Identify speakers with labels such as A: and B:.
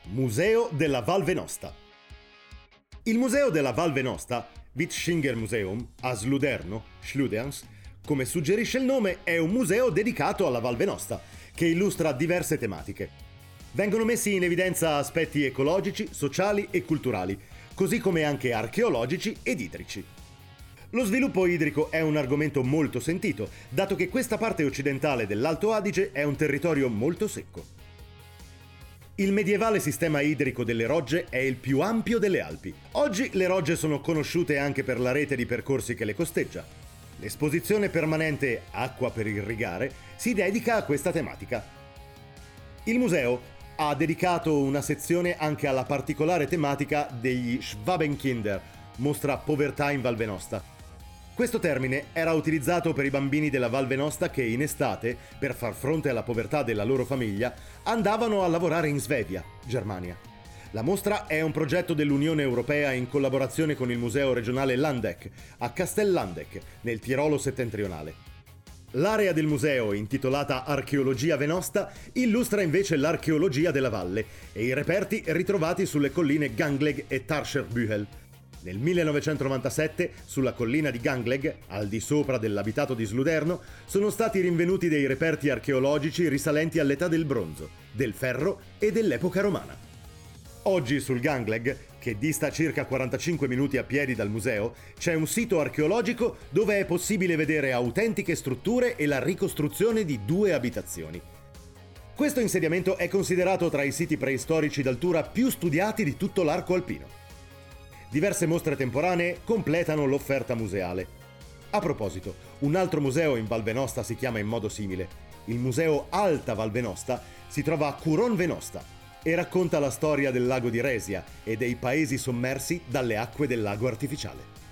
A: Museo della Val Venosta. Il Museo della Val Venosta, Vitschingermuseum, a Sluderno, Schluderns, come suggerisce il nome, è un museo dedicato alla Val Venosta, che illustra diverse tematiche. Vengono messi in evidenza aspetti ecologici, sociali e culturali, così come anche archeologici ed idrici. Lo sviluppo idrico è un argomento molto sentito, dato che questa parte occidentale dell'Alto Adige è un territorio molto secco. Il medievale sistema idrico delle rogge è il più ampio delle Alpi. Oggi le rogge sono conosciute anche per la rete di percorsi che le costeggia. L'esposizione permanente Acqua per irrigare si dedica a questa tematica. Il museo ha dedicato una sezione anche alla particolare tematica degli Schwabenkinder, mostra povertà in Val Venosta. Questo termine era utilizzato per i bambini della Val Venosta che in estate, per far fronte alla povertà della loro famiglia, andavano a lavorare in Svevia, Germania. La mostra è un progetto dell'Unione Europea in collaborazione con il Museo regionale Landeck, a Castellandeck, nel Tirolo settentrionale. L'area del museo, intitolata Archeologia Venosta, illustra invece l'archeologia della valle e i reperti ritrovati sulle colline Gangleg e Tarscherbühel. Nel 1997, sulla collina di Gangleg, al di sopra dell'abitato di Sluderno, sono stati rinvenuti dei reperti archeologici risalenti all'età del bronzo, del ferro e dell'epoca romana. Oggi sul Gangleg, che dista circa 45 minuti a piedi dal museo, c'è un sito archeologico dove è possibile vedere autentiche strutture e la ricostruzione di 2 abitazioni. Questo insediamento è considerato tra i siti preistorici d'altura più studiati di tutto l'arco alpino. Diverse mostre temporanee completano l'offerta museale. A proposito, un altro museo in Val Venosta si chiama in modo simile. Il Museo Alta Val Venosta si trova a Curon Venosta e racconta la storia del lago di Resia e dei paesi sommersi dalle acque del lago artificiale.